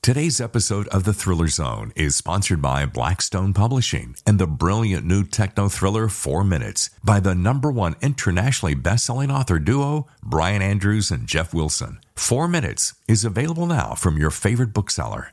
Today's episode of The Thriller Zone is sponsored by Blackstone Publishing and the brilliant new techno thriller 4 Minutes by the #1 internationally best-selling author duo, Brian Andrews and Jeff Wilson. 4 Minutes is available now from your favorite bookseller.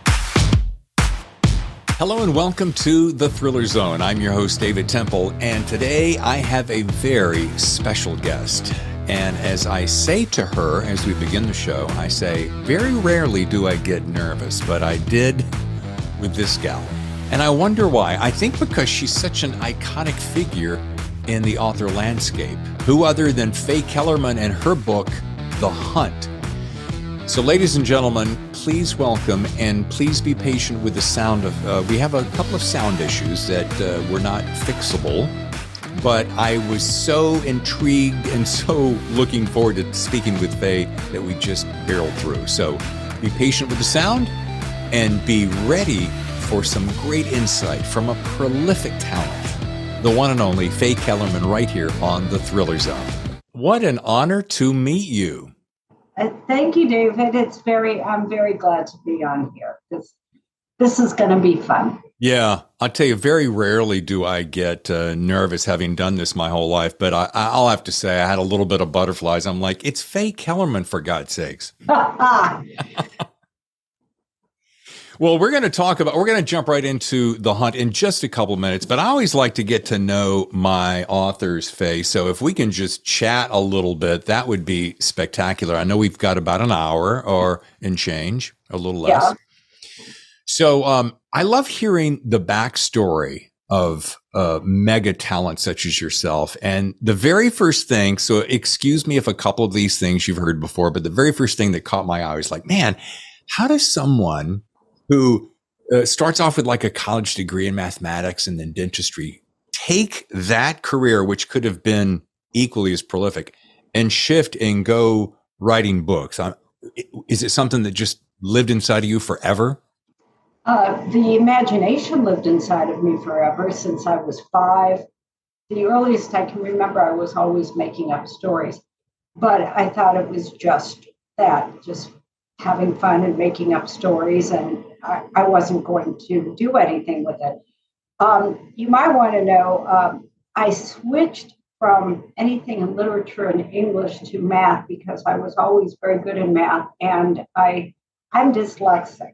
Hello and welcome to The Thriller Zone. I'm your host, David Temple, and today I have a very special guest. And as I say to her as we begin the show, I say, very rarely do I get nervous, but I did with this gal. And I wonder why. I think because she's such an iconic figure in the author landscape. Who other than Faye Kellerman and her book, The Hunt. So ladies and gentlemen, please welcome and please be patient with the sound of, we have a couple of sound issues that were not fixable. But I was so intrigued and so looking forward to speaking with Faye that we just barreled through. So be patient with the sound and be ready for some great insight from a prolific talent, the one and only Faye Kellerman, right here on The Thriller Zone. What an honor to meet you. Thank you, David. I'm very glad to be on here. This is going to be fun. Yeah, I'll tell you, very rarely do I get nervous having done this my whole life, but I'll have to say I had a little bit of butterflies. I'm like, it's Faye Kellerman, for God's sakes. Well, we're going to jump right into The Hunt in just a couple of minutes, but I always like to get to know my authors, Faye. So if we can just chat a little bit, that would be spectacular. I know we've got about an hour or and change, a little less. Yeah. So I love hearing the backstory of mega talent such as yourself. And the very first thing, so excuse me if a couple of these things you've heard before, but the very first thing that caught my eye was like, man, how does someone who starts off with like a college degree in mathematics and then dentistry take that career, which could have been equally as prolific, and shift and go writing books? Is it something that just lived inside of you forever? The imagination lived inside of me forever since I was 5. The earliest I can remember, I was always making up stories, but I thought it was just that, just having fun and making up stories, and I wasn't going to do anything with it. You might want to know, I switched from anything in literature and English to math because I was always very good in math, and I'm dyslexic.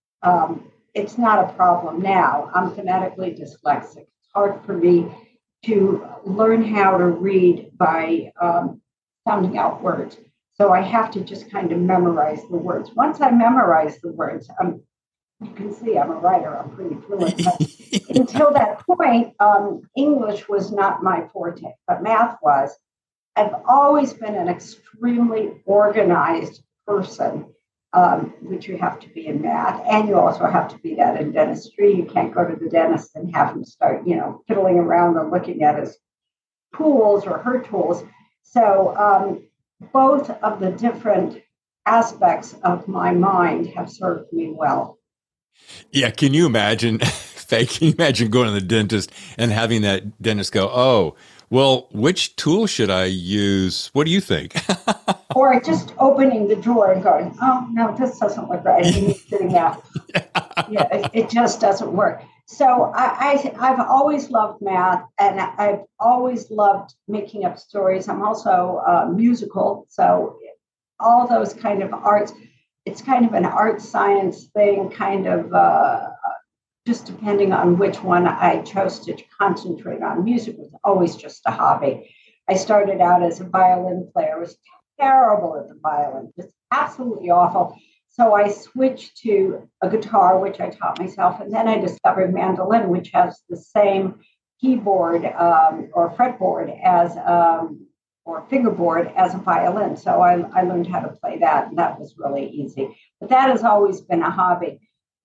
It's not a problem now. I'm phonetically dyslexic. It's hard for me to learn how to read by sounding out words. So I have to just kind of memorize the words. Once I memorize the words, you can see I'm a writer. I'm pretty fluent. But until that point, English was not my forte, but math was. I've always been an extremely organized person. Which you have to be in math, and you also have to be that in dentistry. You can't go to the dentist and have him start, fiddling around and looking at his tools or her tools. So both of the different aspects of my mind have served me well. Yeah, can you imagine, Faye, can you imagine going to the dentist and having that dentist go, oh, well, which tool should I use? What do you think? Or just opening the drawer and going, oh, no, this doesn't look right. You need to do that. Yeah, it just doesn't work. So I've always loved math, and I've always loved making up stories. I'm also musical. So all those kind of arts, it's kind of an art science thing, kind of just depending on which one I chose to concentrate on. Music was always just a hobby. I started out as a violin player. I was terrible at the violin, just absolutely awful. So I switched to a guitar, which I taught myself, and then I discovered mandolin, which has the same keyboard or fretboard as or fingerboard as a violin. So I learned how to play that, and that was really easy. But that has always been a hobby.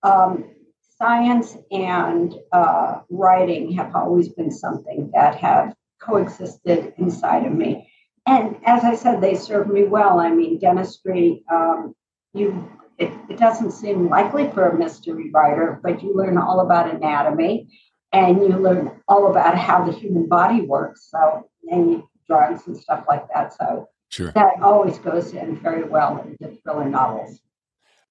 Science and writing have always been something that have coexisted inside of me. And as I said, they serve me well. I mean, dentistry, it doesn't seem likely for a mystery writer, but you learn all about anatomy and you learn all about how the human body works. So, and you drawings and stuff like that. So sure. That always goes in very well into thriller novels.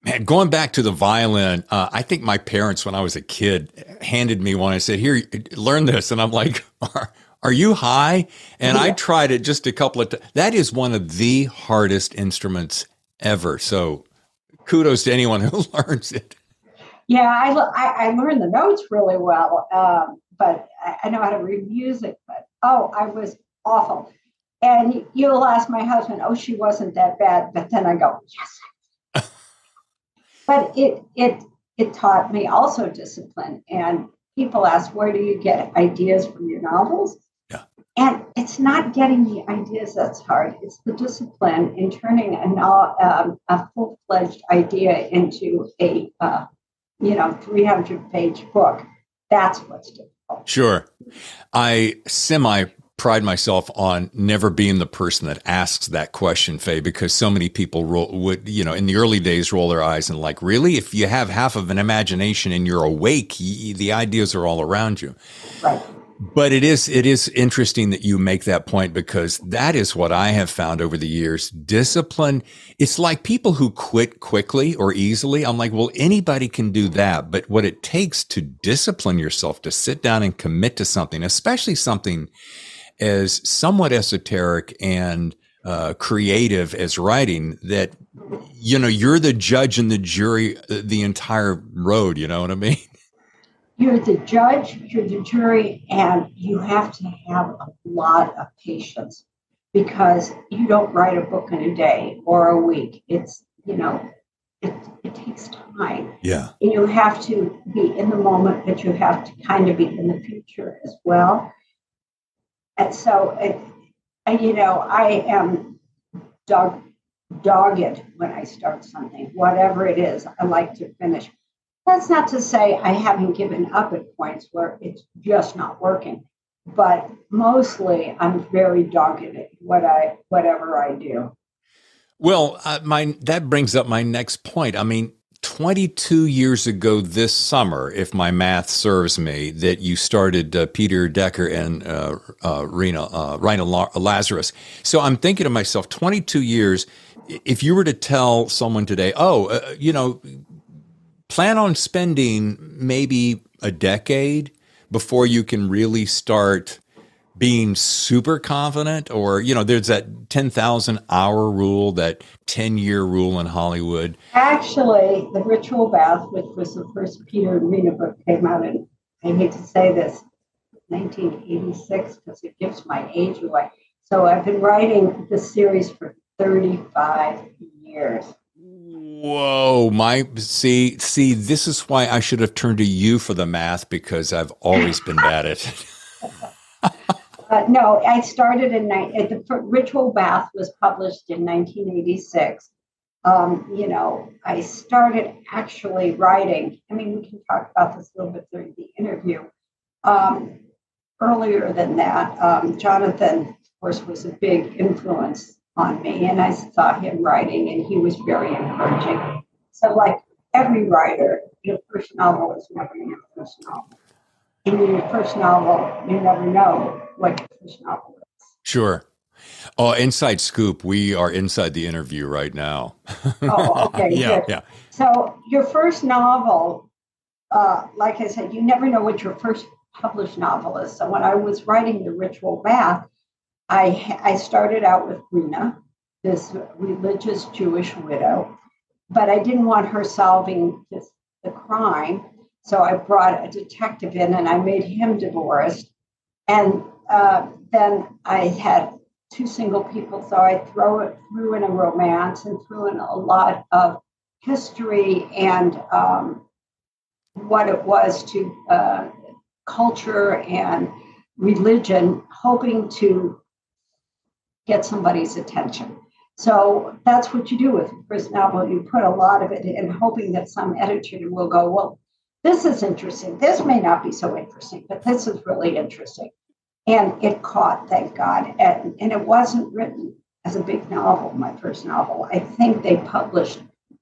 Man, going back to the violin, I think my parents, when I was a kid, handed me one and said, "Here, learn this." And I'm like, are you high? And I tried it just a couple of times. That is one of the hardest instruments ever. So kudos to anyone who learns it. Yeah, I learned the notes really well, but I know how to read music. But I was awful. And you'll ask my husband, "Oh, she wasn't that bad." But then I go, "Yes." But it taught me also discipline. And people ask, "Where do you get ideas for your novels?" Yeah. And it's not getting the ideas that's hard. It's the discipline in turning a full-fledged idea into a 300-page book. That's what's difficult. Sure. I pride myself on never being the person that asks that question, Faye, because so many people would, in the early days, roll their eyes and like, really? If you have half of an imagination and you're awake, the ideas are all around you. Right. But it is interesting that you make that point, because that is what I have found over the years. Discipline, it's like people who quit quickly or easily. I'm like, well, anybody can do that. But what it takes to discipline yourself, to sit down and commit to something, especially something as somewhat esoteric and creative as writing, that, you're the judge and the jury the entire road. You know what I mean? You're the judge, you're the jury, and you have to have a lot of patience, because you don't write a book in a day or a week. It's, it takes time. Yeah. And you have to be in the moment, but you have to kind of be in the future as well. And so, I am dogged when I start something, whatever it is. I like to finish. That's not to say I haven't given up at points where it's just not working, but mostly I'm very dogged at whatever I do. Well, that brings up my next point. I mean, 22 years ago this summer, if my math serves me, that you started Peter Decker and Rina Lazarus. So I'm thinking to myself, 22 years. If you were to tell someone today, plan on spending maybe a decade before you can really start being super confident, or, there's that 10,000 hour rule, that 10-year rule in Hollywood. Actually, The Ritual Bath, which was the first Peter and Rina book, came out in, I hate to say this, 1986, because it gives my age away. So I've been writing this series for 35 years. Whoa, see, this is why I should have turned to you for the math, because I've always been bad at it. No, I started the Ritual Bath was published in 1986. I started actually writing. I mean, we can talk about this a little bit during the interview. Earlier than that, Jonathan, of course, was a big influence on me, and I saw him writing, and he was very encouraging. So, like every writer, your first novel is never your first novel. In your first novel, you never know what your first novel is. Sure. Oh, inside scoop. We are inside the interview right now. Oh, okay. Yeah, good. yeah. So your first novel, like I said, you never know what your first published novel is. So when I was writing The Ritual Bath, I started out with Rina, this religious Jewish widow, but I didn't want her solving the crime. So I brought a detective in, and I made him divorced. And then I had two single people, so I threw in a romance and threw in a lot of history and what it was to culture and religion, hoping to get somebody's attention. So that's what you do with the first novel. You put a lot of it in, hoping that some editor will go, well, this is interesting. This may not be so interesting, but this is really interesting. And it caught, thank God. And it wasn't written as a big novel, my first novel. I think they published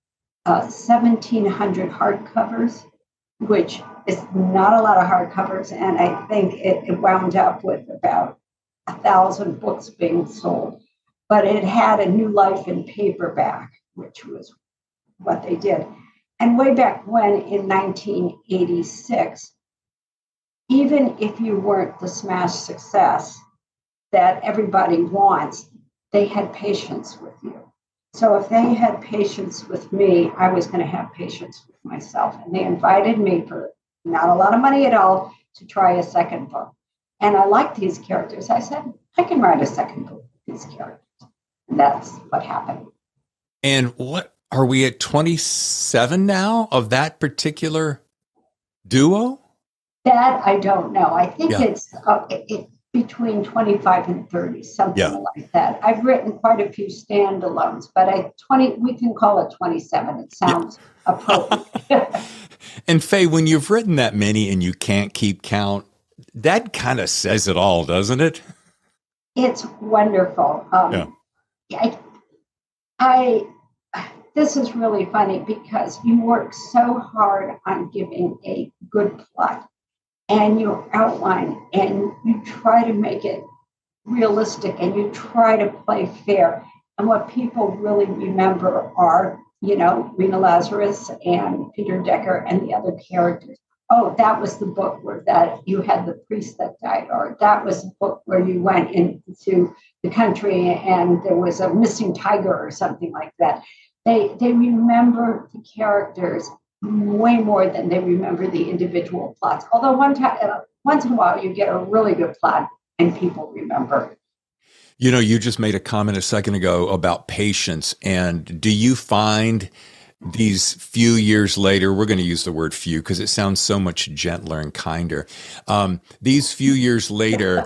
1,700 hardcovers, which is not a lot of hardcovers. And I think it wound up with about 1,000 books being sold. But it had a new life in paperback, which was what they did. And way back when in 1986, even if you weren't the smash success that everybody wants, they had patience with you. So if they had patience with me, I was going to have patience with myself. And they invited me for not a lot of money at all to try a second book. And I liked these characters. I said, I can write a second book with these characters. And that's what happened. And what are we at 27 now of that particular duo? That I don't know. I think it's between 25 and 30, something like that. I've written quite a few standalones, but we can call it 27. It sounds appropriate. And Faye, when you've written that many and you can't keep count, that kind of says it all, doesn't it? It's wonderful. This is really funny because you work so hard on giving a good plot and your outline, and you try to make it realistic and you try to play fair. And what people really remember are, Rena Lazarus and Peter Decker and the other characters. Oh, that was the book where that you had the priest that died, or that was the book where you went into the country and there was a missing tiger or something like that. They remember the characters way more than they remember the individual plots. Although once in a while you get a really good plot and people remember. You just made a comment a second ago about patience. And do you find these few years later, we're going to use the word few because it sounds so much gentler and kinder. These few years later,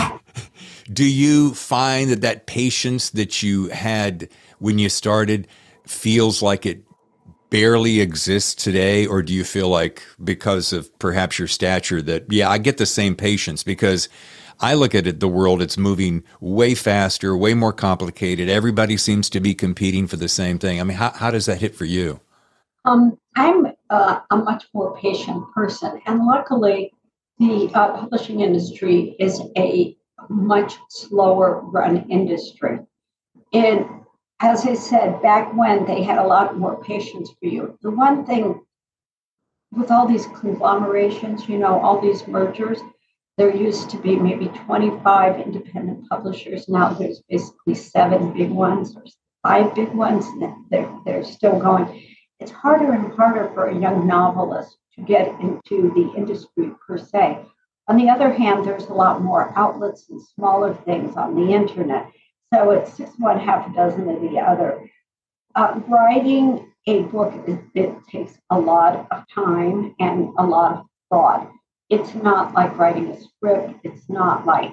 do you find that patience that you had when you started feels like it barely exists today? Or do you feel like because of perhaps your stature that, I get the same patience? Because I look at it, the world, it's moving way faster, way more complicated. Everybody seems to be competing for the same thing. I mean, how does that hit for you? I'm a much more patient person. And luckily, the publishing industry is a much slower run industry. And as I said, back when they had a lot more patience for you. The one thing with all these conglomerations, all these mergers, there used to be maybe 25 independent publishers. Now there's basically 7 big ones or 5 big ones, and they're still going. It's harder and harder for a young novelist to get into the industry per se. On the other hand, there's a lot more outlets and smaller things on the internet. So it's just one half a dozen of the other. Writing a book, it takes a lot of time and a lot of thought. It's not like writing a script. It's not like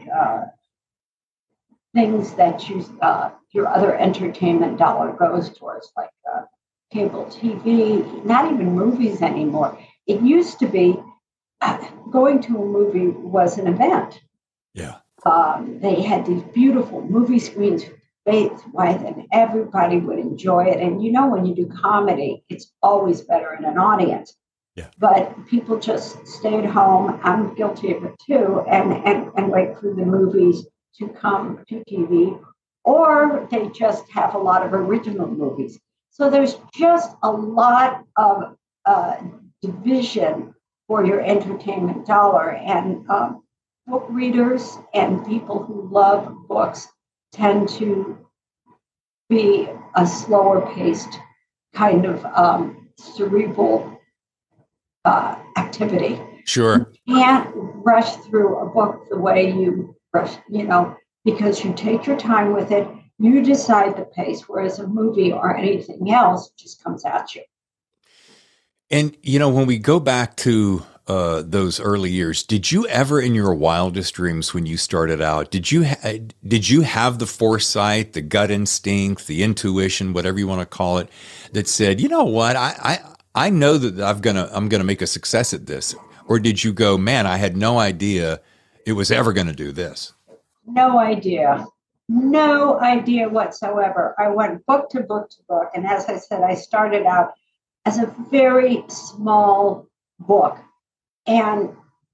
things that your other entertainment dollar goes towards, like cable TV, not even movies anymore. It used to be going to a movie was an event. Yeah. They had these beautiful movie screens with and everybody would enjoy it. And when you do comedy, it's always better in an audience. Yeah. But people just stayed home. I'm guilty of it too, and wait for the movies to come to TV, or they just have a lot of original movies. So there's just a lot of division for your entertainment dollar, and book readers and people who love books tend to be a slower paced kind of cerebral activity. Sure. You can't rush through a book the way you rush, because you take your time with it, you decide the pace, whereas a movie or anything else just comes at you. And, when we go back to those early years, did you ever in your wildest dreams when you started out, did you have the foresight, the gut instinct, the intuition, whatever you want to call it, that said, you know what, I know that I'm gonna make a success at this? Or did you go, man, I had no idea it was ever going to do this? No idea whatsoever. I went book to book to book. And as I said, I started out as a very small book. And,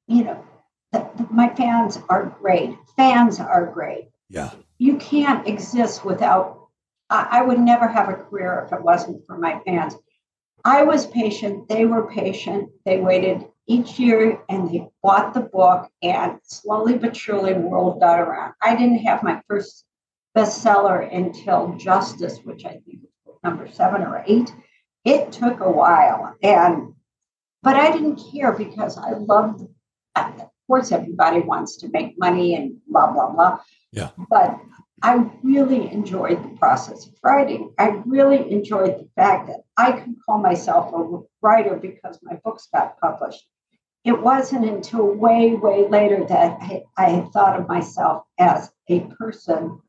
my fans are great. Fans are great. Yeah. You can't exist without, I would never have a career if it wasn't for my fans. I was patient. They were patient. They waited each year and they bought the book, and slowly but surely, the world got around. I didn't have my first bestseller until Justice, which I think was number 7 or 8. It took a while, but I didn't care because I loved. Of course, everybody wants to make money and blah blah blah. Yeah. But I really enjoyed the process of writing. I really enjoyed the fact that I could call myself a writer because my books got published. It wasn't until way, way later that I had thought of myself as a person,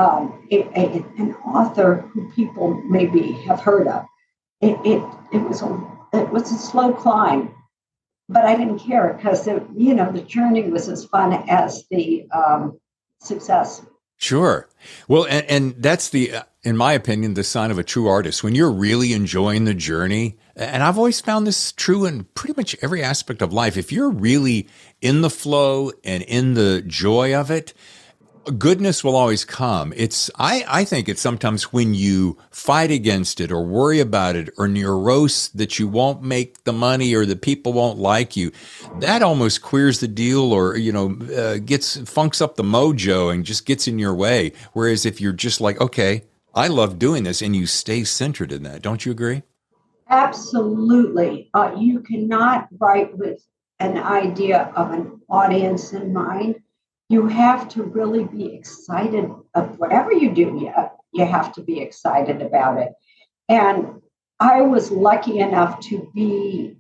an author who people maybe have heard of. It was a slow climb, but I didn't care because the journey was as fun as the success. Sure. Well, and that's in my opinion, the sign of a true artist. When you're really enjoying the journey, and I've always found this true in pretty much every aspect of life, if you're really in the flow and in the joy of it, goodness will always come. I think it's sometimes when you fight against it or worry about it or neurosis that you won't make the money or the people won't like you, that almost queers the deal or, funks up the mojo and just gets in your way. Whereas if you're just like, okay, I love doing this, and you stay centered in that. Don't you agree? Absolutely. You cannot write with an idea of an audience in mind. You have to really be excited of whatever you do. You have to be excited about it. And I was lucky enough to be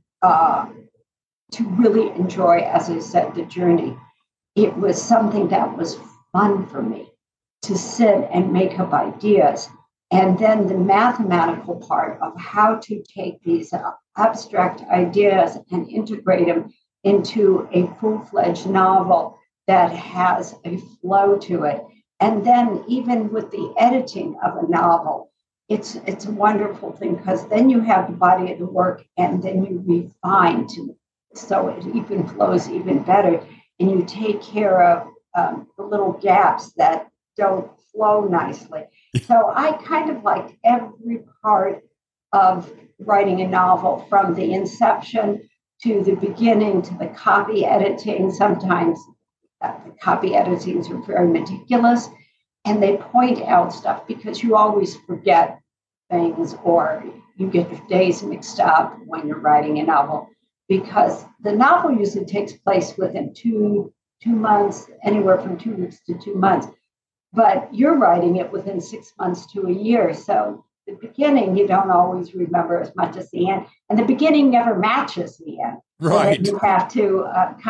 to really enjoy, as I said, the journey. It was something that was fun for me to sit and make up ideas. And then the mathematical part of how to take these abstract ideas and integrate them into a full-fledged novel that has a flow to it. And then even with the editing of a novel, it's a wonderful thing because then you have the body of the work and then you refine so it even flows even better. And you take care of the little gaps that don't flow nicely. So I kind of liked every part of writing a novel, from the inception to the beginning to the copy editing. Sometimes the copy editings are very meticulous and they point out stuff because you always forget things or you get your days mixed up when you're writing a novel, because the novel usually takes place within two months, anywhere from 2 weeks to 2 months. But you're writing it within 6 months to a year. So the beginning, you don't always remember as much as the end. And the beginning never matches the end. Right. So you have to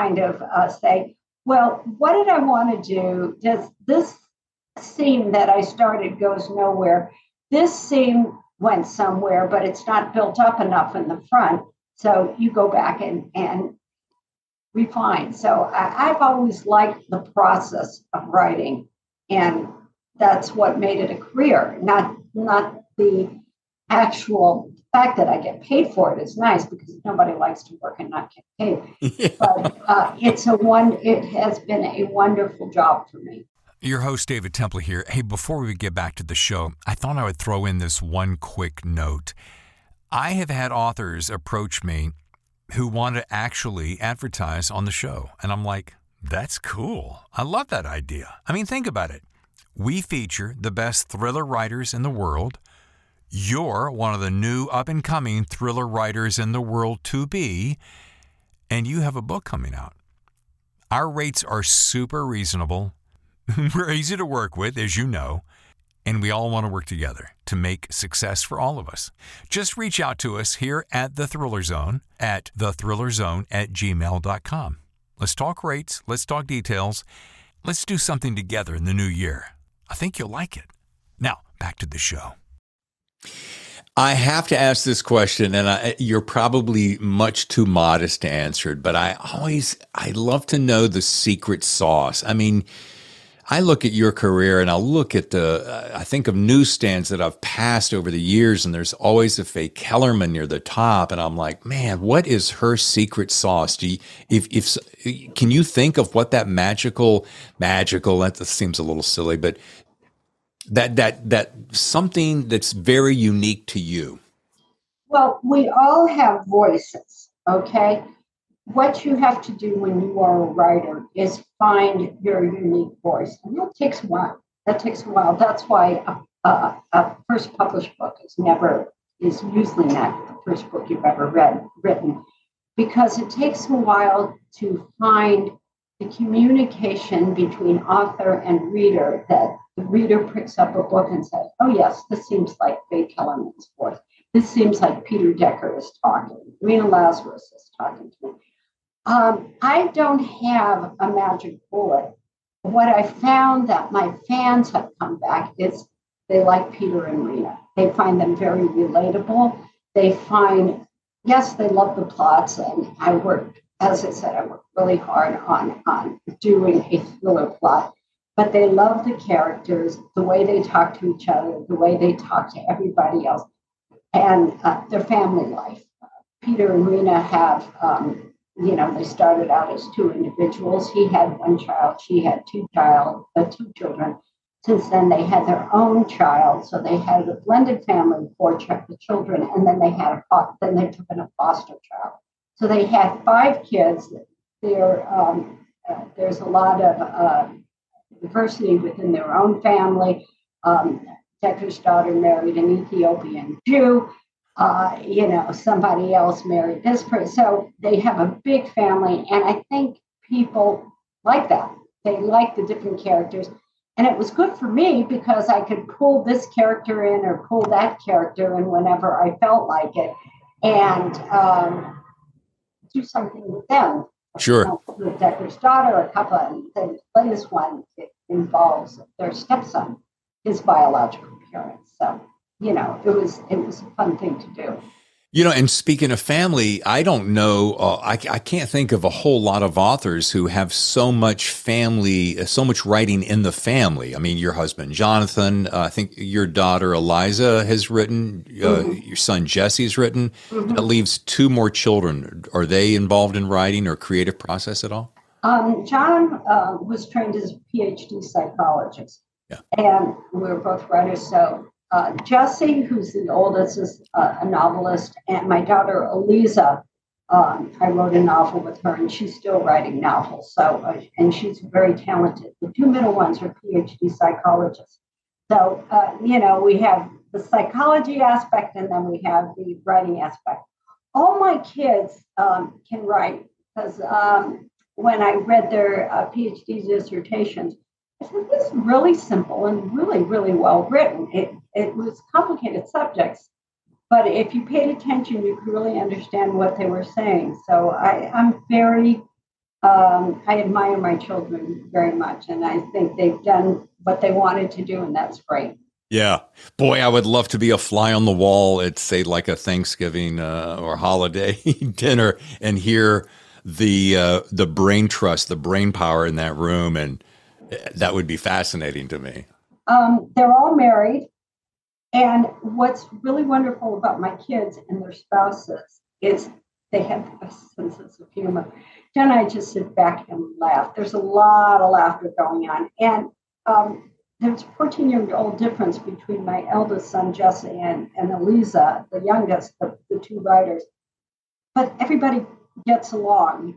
say, well, what did I want to do? Does this scene that I started goes nowhere? This scene went somewhere, but it's not built up enough in the front. So you go back and refine. So I've always liked the process of writing. And that's what made it a career, not the actual fact that I get paid for it is nice because nobody likes to work and not get paid. Yeah. But it has been a wonderful job for me. Your host, David Temple here. Hey, before we get back to the show, I thought I would throw in this one quick note. I have had authors approach me who want to actually advertise on the show. And I'm like, that's cool. I love that idea. I mean, think about it. We feature the best thriller writers in the world. You're one of the new up-and-coming thriller writers in the world to be, and you have a book coming out. Our rates are super reasonable. We're easy to work with, as you know, and we all want to work together to make success for all of us. Just reach out to us here at The Thriller Zone at thethrillerzone@gmail.com. Let's talk rates. Let's talk details. Let's do something together in the new year. I think you'll like it. Now, back to the show. I have to ask this question, and you're probably much too modest to answer it, but I love to know the secret sauce. I mean, I look at your career and I'll look at I think of newsstands that I've passed over the years, and there's always a Faye Kellerman near the top. And I'm like, man, what is her secret sauce? Can you think of what that magical, that seems a little silly, but that something that's very unique to you? Well, we all have voices, okay? What you have to do when you are a writer is find your unique voice. And that takes a while. That's why a first published book is usually not the first book you've ever written, because it takes a while to find the communication between author and reader, that the reader picks up a book and says, oh, yes, this seems like Faye Kellerman's voice. This seems like Peter Decker is talking. Rena Lazarus is talking to me. I don't have a magic bullet. What I found that my fans have come back is they like Peter and Rena. They find them very relatable. They find, yes, they love the plots. And as I said, I worked really hard on doing a thriller plot. But they love the characters, the way they talk to each other, the way they talk to everybody else, and their family life. Peter and Rena have, they started out as two individuals. He had one child, she had two children. Since then, they had their own child, so they had a blended family of four children, and then they took in a foster child. So they had 5 kids. There's a lot of diversity within their own family. Decker's daughter married an Ethiopian Jew. Somebody else married this person. So they have a big family, and I think people like that. They like the different characters. And it was good for me because I could pull this character in or pull that character in whenever I felt like it, and do something with them. Sure. With Decker's daughter, a couple, and the latest one, it involves their stepson, his biological parents. So, it was a fun thing to do. And speaking of family, I don't know, I can't think of a whole lot of authors who have so much family, so much writing in the family. I mean, your husband, Jonathan, I think your daughter, Eliza, has written, your son, Jesse's written. Mm-hmm. That leaves 2 more children. Are they involved in writing or creative process at all? John was trained as a PhD psychologist, yeah. And we're both writers, so Jessie, who's the oldest, is a novelist, and my daughter Eliza, I wrote a novel with her, and she's still writing novels. So, and she's very talented. The 2 middle ones are PhD psychologists. So, we have the psychology aspect, and then we have the writing aspect. All my kids can write because when I read their PhD dissertations, I said, this is really simple and really, really well written. It was complicated subjects, but if you paid attention, you could really understand what they were saying. So I'm very, I admire my children very much, and I think they've done what they wanted to do, and that's great. Yeah. Boy, I would love to be a fly on the wall at, say, like a Thanksgiving or holiday dinner and hear the brain trust, the brain power in that room, and that would be fascinating to me. They're all married. And what's really wonderful about my kids and their spouses is they have a sense of humor. Jen and I just sit back and laugh. There's a lot of laughter going on. And there's a 14-year-old difference between my eldest son, Jesse, and Eliza, the youngest, the 2 writers. But everybody gets along.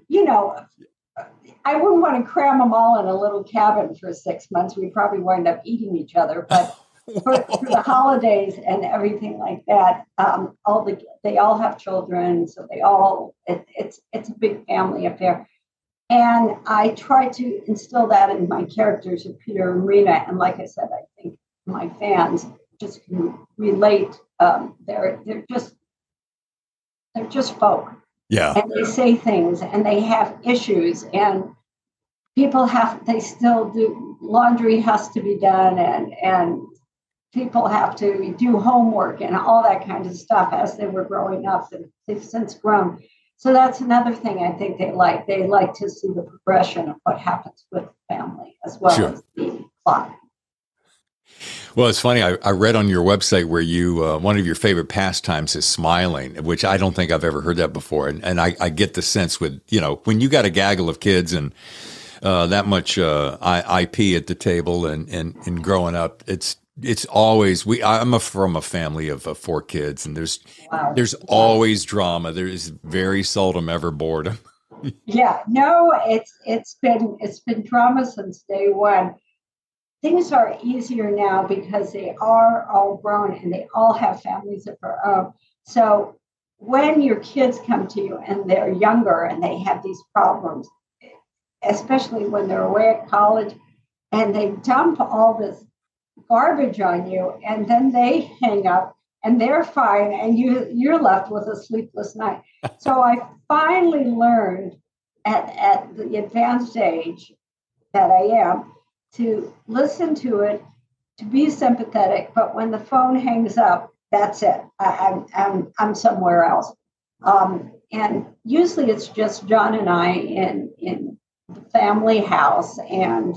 I wouldn't want to cram them all in a little cabin for 6 months. We'd probably wind up eating each other. But for the holidays and everything like that, they all have children, so it's a big family affair. And I try to instill that in my characters of Peter and Rena. And like I said, I think my fans just can relate. They're just folk. Yeah. And they say things and they have issues, and they still do, laundry has to be done, and people have to do homework and all that kind of stuff as they were growing up, and they've since grown. So that's another thing I think they like. They like to see the progression of what happens with the family as well as the plot. Well, it's funny. I read on your website where you one of your favorite pastimes is smiling, which I don't think I've ever heard that before. And I get the sense with, when you got a gaggle of kids and that much IP at the table and growing up, it's it's always from a family of 4 kids, and Wow. there's always drama. There is very seldom ever boredom. Yeah, no, it's been drama since day one. Things are easier now because they are all grown and they all have families of their own. So when your kids come to you and they're younger and they have these problems, especially when they're away at college and they dump all this garbage on you and then they hang up and they're fine and you're left with a sleepless night. So I finally learned at the advanced age that I am to listen to it, to be sympathetic, but when the phone hangs up, that's it. I'm somewhere else. And usually it's just John and I in the family house, and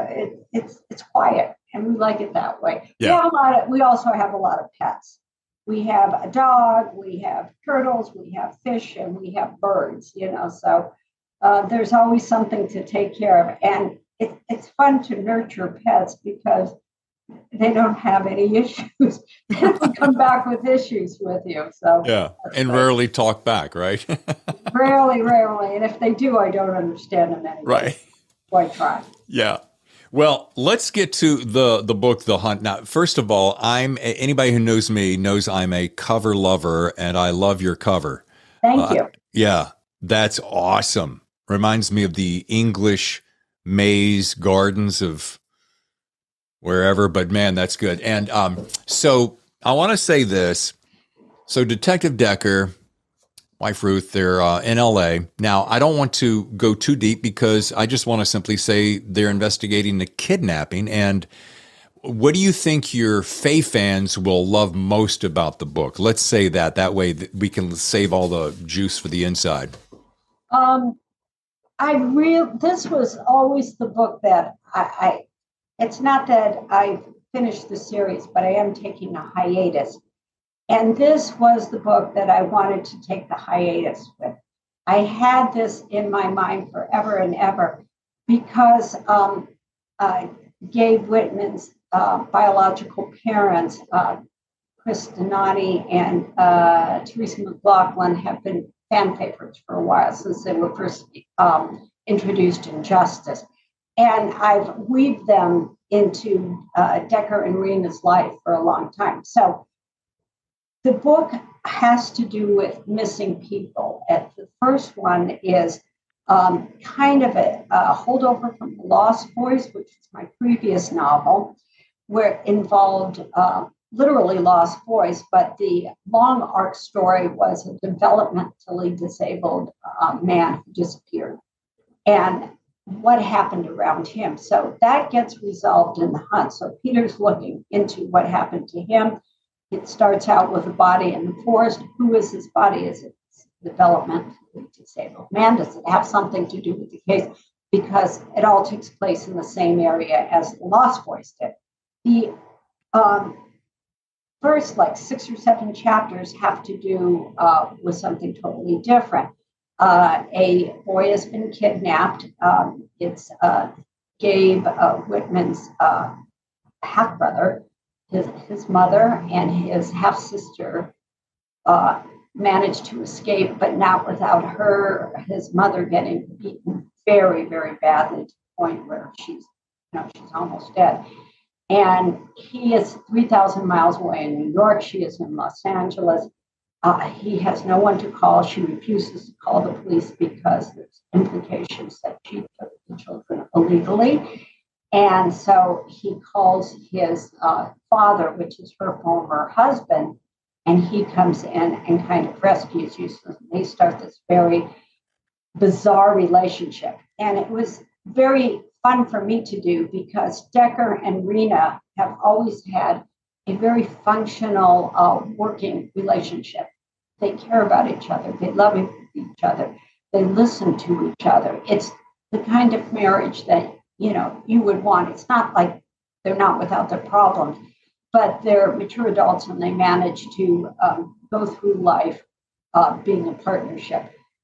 it's quiet, and we like it that way. Yeah. We also have a lot of pets. We have a dog, we have turtles, we have fish, and we have birds. So there's always something to take care of, and it's fun to nurture pets because they don't have any issues. They don't come back with issues with you. So Yeah. And rarely talk back, right? rarely. And if they do, I don't understand them anyway. Right. So I try. Yeah. Well, let's get to the book, The Hunt. Now, first of all, anybody who knows me knows I'm a cover lover, and I love your cover. Thank you. Yeah, that's awesome. Reminds me of the English maze gardens of wherever, but man, that's good. And so I want to say this. So Detective Decker, wife Ruth, they're in LA. Now, I don't want to go too deep because I just want to simply say they're investigating the kidnapping. And what do you think your Faye fans will love most about the book? Let's say that. That way we can save all the juice for the inside. This was always the book that it's not that I finished the series, but I am taking a hiatus. And this was the book that I wanted to take the hiatus with. I had this in my mind forever and ever because Gabe Whitman's biological parents, Chris Donati and Teresa McLaughlin, have been fan favorites for a while since they were first introduced in Justice. And I've weaved them into Decker and Rena's life for a long time. So the book has to do with missing people. And the first one is kind of a holdover from The Lost Boys, which is my previous novel, where it involved literally lost boys, but the long arc story was a developmentally disabled man who disappeared. And what happened around him. So that gets resolved in The Hunt. So Peter's looking into what happened to him. It starts out with a body in the forest. Who is this body? Is it developmentally disabled man? Does it have something to do with the case? Because it all takes place in the same area as The Lost Boys did. The first 6 or 7 chapters have to do with something totally different. A boy has been kidnapped. It's Gabe Whitman's half brother. His mother and his half sister managed to escape, but not without his mother getting beaten very, very badly to the point where she's almost dead. And he is 3,000 miles away in New York. She is in Los Angeles. He has no one to call. She refuses to call the police because there's implications that she took the children illegally. And so he calls his father, which is her former husband, and he comes in and kind of rescues you. So they start this very bizarre relationship. And it was very fun for me to do because Decker and Rena have always had a very functional working relationship. They care about each other. They love each other. They listen to each other. It's the kind of marriage that, you would want. It's not like they're not without their problems, but they're mature adults and they manage to go through life being a partnership.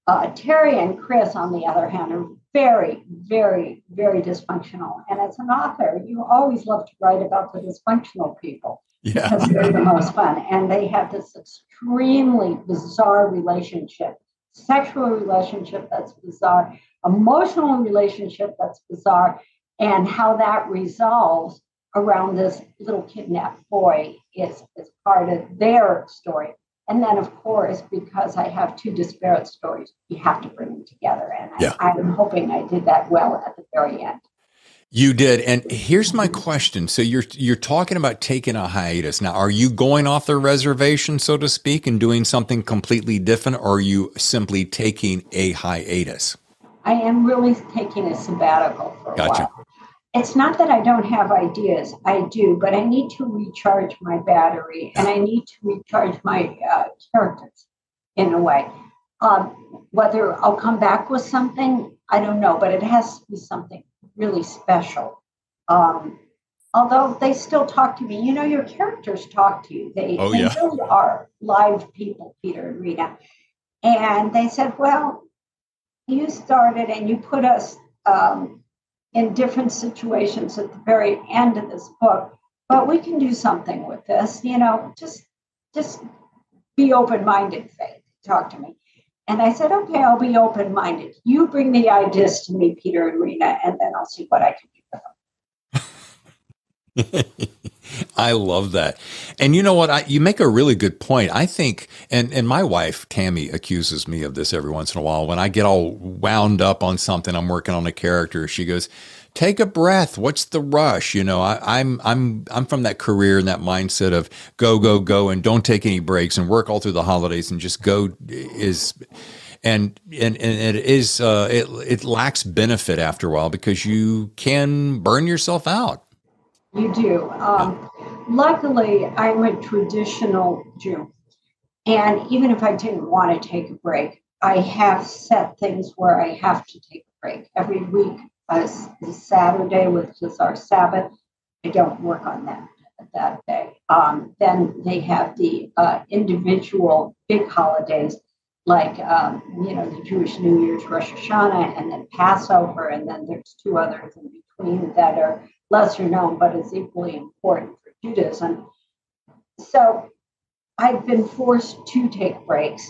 Terry and Chris, on the other hand, are very, very, very dysfunctional. And as an author, you always love to write about the dysfunctional people because they're the most fun. And they have this extremely bizarre relationship, sexual relationship that's bizarre, emotional relationship that's bizarre, and how that resolves around this little kidnapped boy is part of their story. And then, of course, because I have two disparate stories, you have to bring them together. And I'm hoping I did that well at the very end. You did. And here's my question. So you're talking about taking a hiatus. Now, are you going off the reservation, so to speak, and doing something completely different, or are you simply taking a hiatus? I am really taking a sabbatical for a while. It's not that I don't have ideas. I do, but I need to recharge my battery and I need to recharge my characters in a way. Whether I'll come back with something, I don't know, but it has to be something really special. Although they still talk to me, your characters talk to you. They really are live people, Peter and Rita. And they said, well, you started and you put us in different situations at the very end of this book, but we can do something with this, just be open-minded, Faith, talk to me. And I said, okay, I'll be open-minded. You bring the ideas to me, Peter and Rena, and then I'll see what I can do with them. I love that. And you know what? You make a really good point. I think, and my wife, Tammy, accuses me of this every once in a while. When I get all wound up on something, I'm working on a character, she goes, take a breath. What's the rush? I'm from that career and that mindset of go, go, go, and don't take any breaks and work all through the holidays and just go and it is, it lacks benefit after a while because you can burn yourself out. You do. Luckily, I'm a traditional Jew. And even if I didn't want to take a break, I have set things where I have to take a break. Every week, the Saturday, which is our Sabbath, I don't work on that day. Then they have the individual big holidays, like, the Jewish New Year's, Rosh Hashanah, and then Passover. And then there's two others in between that are lesser known, but is equally important for Judaism. So I've been forced to take breaks,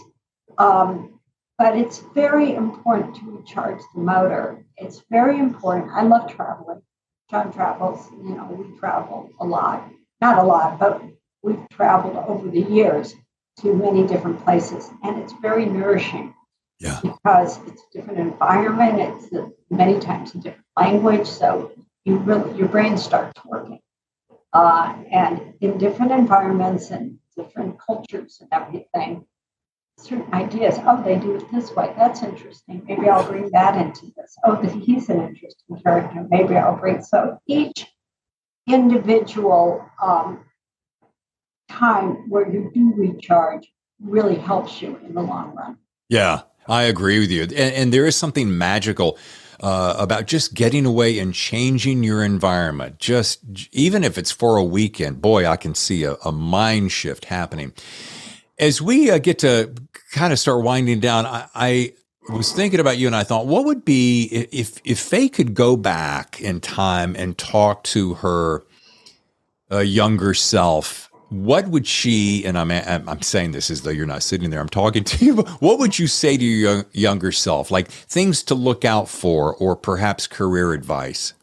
but it's very important to recharge the motor. It's very important. I love traveling. John travels, we travel a lot. Not a lot, but we've traveled over the years to many different places, and it's very nourishing. Yeah. Because it's a different environment. It's many times a different language. So your brain starts working. And in different environments and different cultures and everything, certain ideas, they do it this way. That's interesting. Maybe I'll bring that into this. He's an interesting character. Maybe I'll bring. So each individual time where you do recharge really helps you in the long run. Yeah, I agree with you. And there is something magical about just getting away and changing your environment. Just even if it's for a weekend, boy, I can see a mind shift happening. As we get to kind of start winding down, I was thinking about you and I thought, what would be if Faye could go back in time and talk to her younger self? What would she, and I'm saying this as though you're not sitting there, I'm talking to you, but what would you say to your younger self? Like things to look out for or perhaps career advice?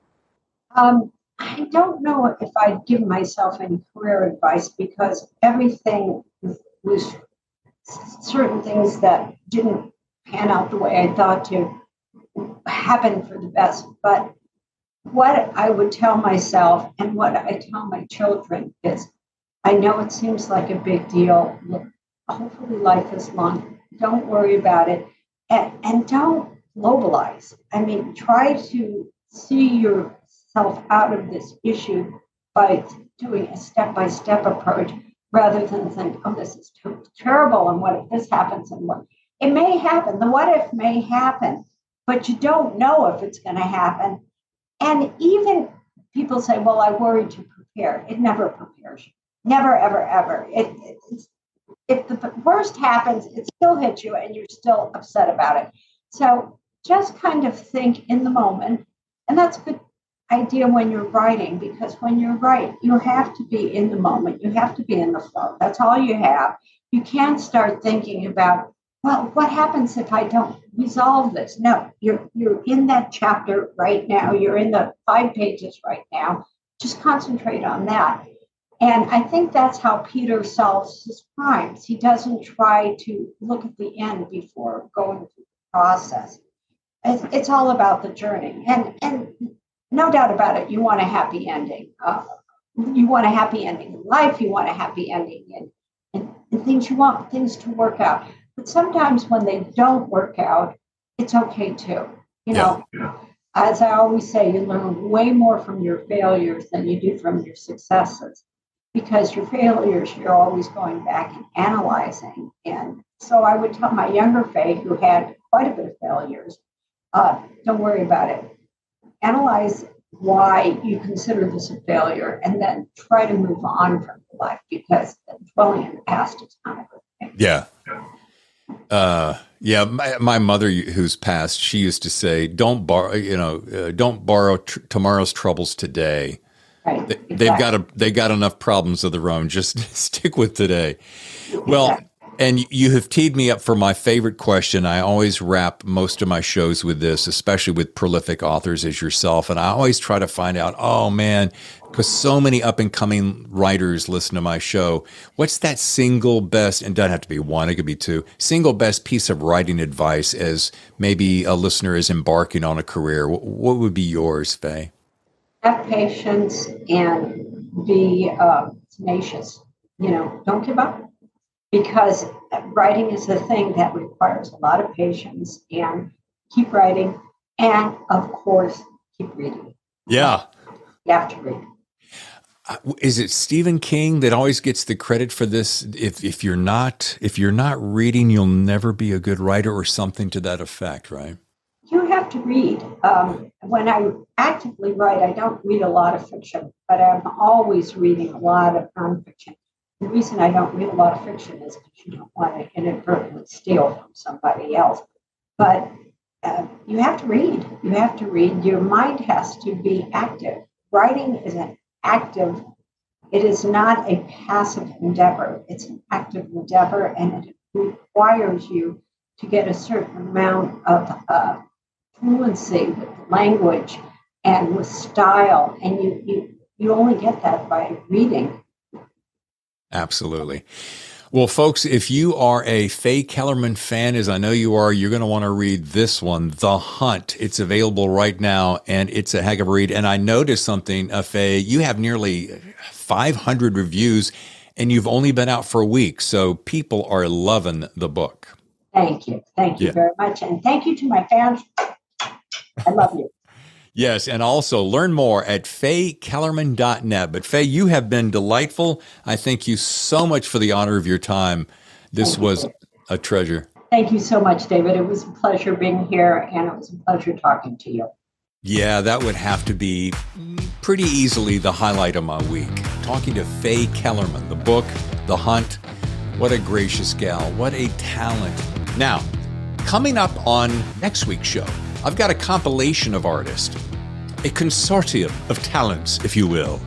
I don't know if I'd give myself any career advice because everything was certain things that didn't pan out the way I thought to happen for the best. But what I would tell myself and what I tell my children is, I know it seems like a big deal. Look, hopefully life is long. Don't worry about it. And don't globalize. I mean, try to see yourself out of this issue by doing a step-by-step approach rather than think, this is terrible. And what if this happens? And what? It may happen. The what if may happen, but you don't know if it's going to happen. And even people say, well, I worry to prepare. It never prepares you. Never, ever, ever. if the worst happens, it still hits you and you're still upset about it. So just kind of think in the moment. And that's a good idea when you're writing, because when you write, you have to be in the moment. You have to be in the flow. That's all you have. You can't start thinking about, well, what happens if I don't resolve this? No, you're in that chapter right now. You're in the 5 pages right now. Just concentrate on that. And I think that's how Peter solves his crimes. He doesn't try to look at the end before going through the process. It's all about the journey. And no doubt about it, you want a happy ending. You want a happy ending in life. You want a happy ending in things. You want things to work out. But sometimes when they don't work out, it's okay too. You know, as I always say, you learn way more from your failures than you do from your successes, because your failures, you're always going back and analyzing. And so I would tell my younger Faye, who had quite a bit of failures, don't worry about it. Analyze why you consider this a failure, and then try to move on from your life, because dwelling in the past is not a good thing. Yeah. My mother, who's passed, she used to say, don't borrow tomorrow's troubles today. Right. They got enough problems of their own. Just stick with today. Well, and you have teed me up for my favorite question. I always wrap most of my shows with this, especially with prolific authors as yourself. And I always try to find out, oh man, because so many up and coming writers listen to my show. What's that single best, and it doesn't have to be one, it could be two, single best piece of writing advice as maybe a listener is embarking on a career? What would be yours, Faye? Have patience and be tenacious. Don't give up, because writing is a thing that requires a lot of patience, and keep writing. And of course, keep reading. Yeah. You have to read. Is it Stephen King that always gets the credit for this? If you're not reading, you'll never be a good writer, or something to that effect, right? You have to read. When I actively write, I don't read a lot of fiction, but I'm always reading a lot of nonfiction. The reason I don't read a lot of fiction is because you don't want to inadvertently steal from somebody else. But you have to read. You have to read. Your mind has to be active. Writing is an active. It is not a passive endeavor. It's an active endeavor, and it requires you to get a certain amount of fluency with language and with style, and you only get that by reading. Absolutely. Well, folks, if you are a Faye Kellerman fan, as I know you are, you're going to want to read this one, The Hunt. It's available right now, and it's a heck of a read. And I noticed something, Faye, you have nearly 500 reviews, and you've only been out for a week, so people are loving the book. Thank you. Thank you very much. And thank you to my fans. I love you. Yes, and also learn more at FayeKellerman.net. But Faye, you have been delightful. I thank you so much for the honor of your time. This was a treasure. Thank you so much, David. It was a pleasure being here, and it was a pleasure talking to you. Yeah, that would have to be pretty easily the highlight of my week. Talking to Faye Kellerman, the book, The Hunt. What a gracious gal. What a talent. Now, coming up on next week's show, I've got a compilation of artists, a consortium of talents, if you will.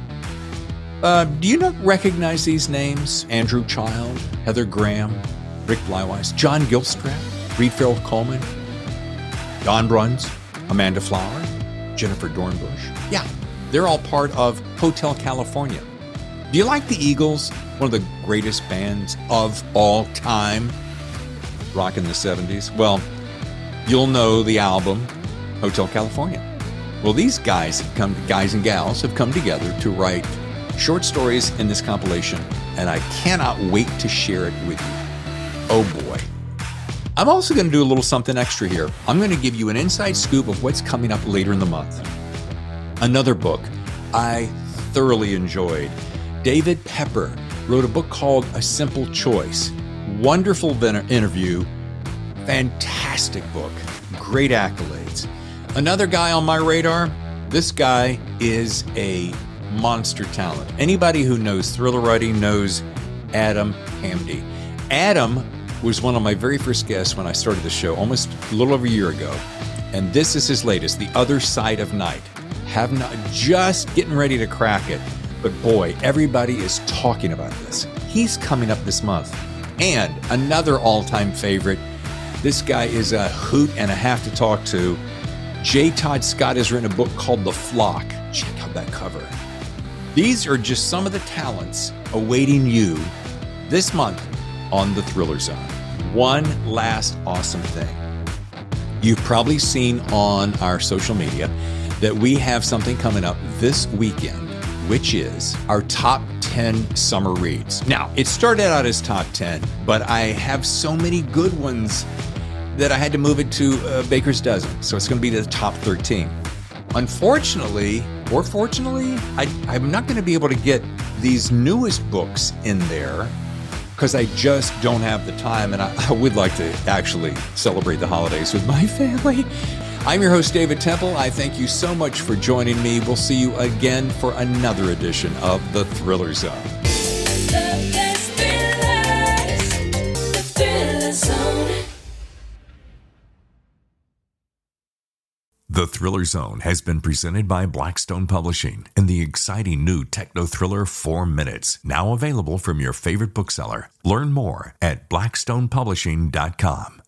Do you not recognize these names? Andrew Child, Heather Graham, Rick Bleiweiss, John Gilstrap, Reed Farrell Coleman, Don Bruns, Amanda Flower, Jennifer Dornbush. Yeah, they're all part of Hotel California. Do you like the Eagles? One of the greatest bands of all time, rocking the 70s. Well, you'll know the album Hotel California. Well, these guys and gals have come together to write short stories in this compilation, and I cannot wait to share it with you. Oh boy. I'm also going to do a little something extra here. I'm going to give you an inside scoop of what's coming up later in the month. Another book I thoroughly enjoyed. David Pepper wrote a book called A Simple Choice. Wonderful interview. Fantastic book. Great accolades. Another guy on my radar, this guy is a monster talent. Anybody who knows thriller writing knows Adam Hamdy. Adam was one of my very first guests when I started the show almost a little over a year ago. And this is his latest, The Other Side of Night. Have not just getting ready to crack it, but boy, everybody is talking about this. He's coming up this month. And another all-time favorite, this guy is a hoot and a half to talk to. J. Todd Scott has written a book called The Flock. Check out that cover. These are just some of the talents awaiting you this month on the Thriller Zone. One last awesome thing. You've probably seen on our social media that we have something coming up this weekend, which is our top 10 summer reads. Now, it started out as top 10, but I have so many good ones that I had to move it to Baker's Dozen. So it's going to be the top 13. Unfortunately, or fortunately, I'm not going to be able to get these newest books in there because I just don't have the time, and I would like to actually celebrate the holidays with my family. I'm your host, David Temple. I thank you so much for joining me. We'll see you again for another edition of The Thriller Zone. The Thriller Zone. The Thriller Zone has been presented by Blackstone Publishing and the exciting new techno thriller 4 Minutes, now available from your favorite bookseller. Learn more at blackstonepublishing.com.